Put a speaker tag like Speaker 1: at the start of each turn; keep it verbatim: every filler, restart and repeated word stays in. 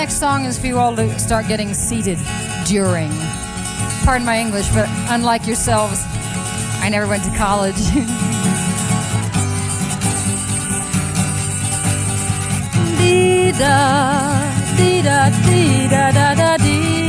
Speaker 1: next song is for you all to start getting seated during. Pardon my English, but unlike yourselves, I never went to college. Dee da, dee da, dee da da da dee.